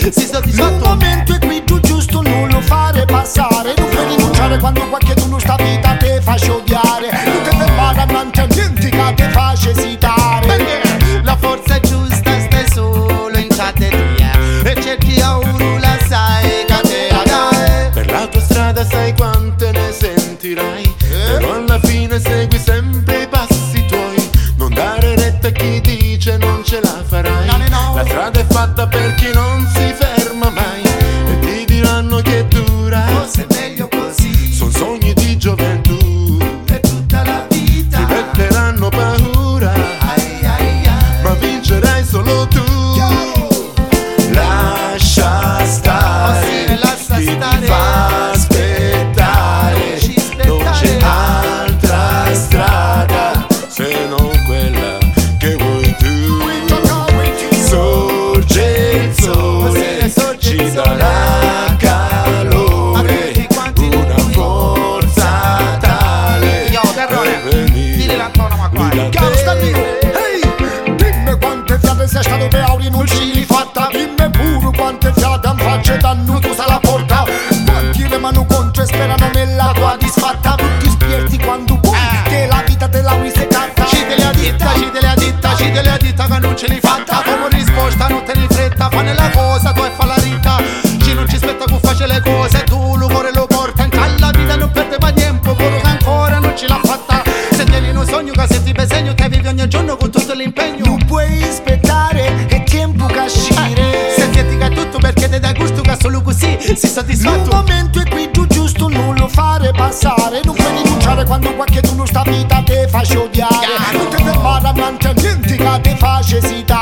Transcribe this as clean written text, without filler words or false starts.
si soddisfatto. Un momento e qui tu giusto non lo fare passare. Non puoi rinunciare quando qualcuno sta vita te fa odiare. Non ti fermare davanti a niente che te faccia esitare. Perché la forza è giusta, stai solo in catteria e cerchi auro, la sai che te la dai. Per la tua strada sai quante ne sentirai, però alla fine segui sempre i passi tuoi. Non dare retta a chi dice non ce la farai. No. La strada è fatta per chi non si ferma mai, e ti diranno che è dura, Forse è meglio così, son sogni di gioventù, per tutta la vita. ti metteranno paura, Ai, ai, ai. ma vincerai solo tu. Lascia stare, lascia chi stare. ti fa aspettare. Ci Non c'è aspettare. altra strada se non quella che vuoi tu. Sorge il sole, ci darà calore, tutti quanti una noi. forza tale Io, Carrone, per venire dille l'autonoma qua. da Chiaro sta te. Dio. Ehi, dimmi quante fiate sei stato per auri non ci li fatta. Dimmi pure quante fiate in faccia danno tu la porta. Quanti remano contro e sperano nella tua disfatta. Tutti spierti quando vuoi che la vita te la vuoi seccata. Ci te le ha ditta, ci te le ha ditta, ci te le ha ditta che non ce l'hai fatta. Come risposta non te ne fretta, fanne la cosa, tu e fa la rita. Ci non ci aspetta che faccia le cose, tu lo cuore lo porta. In la vita non perde mai tempo, quello che ancora non ce l'ha fatta. Se tieni un sogno che se ti besegno, che vivi ogni giorno con tutto l'impegno. Non puoi aspettare, è tempo che uscire. Se ti dica tutto perché ti dà gusto che solo così si Un soddisfatto. momento e qui tu giusto non lo fare passare. Non puoi rinunciare quando qualcuno sta vita te fa odiare. Non ti fermare davanti a niente che te faccia esitare.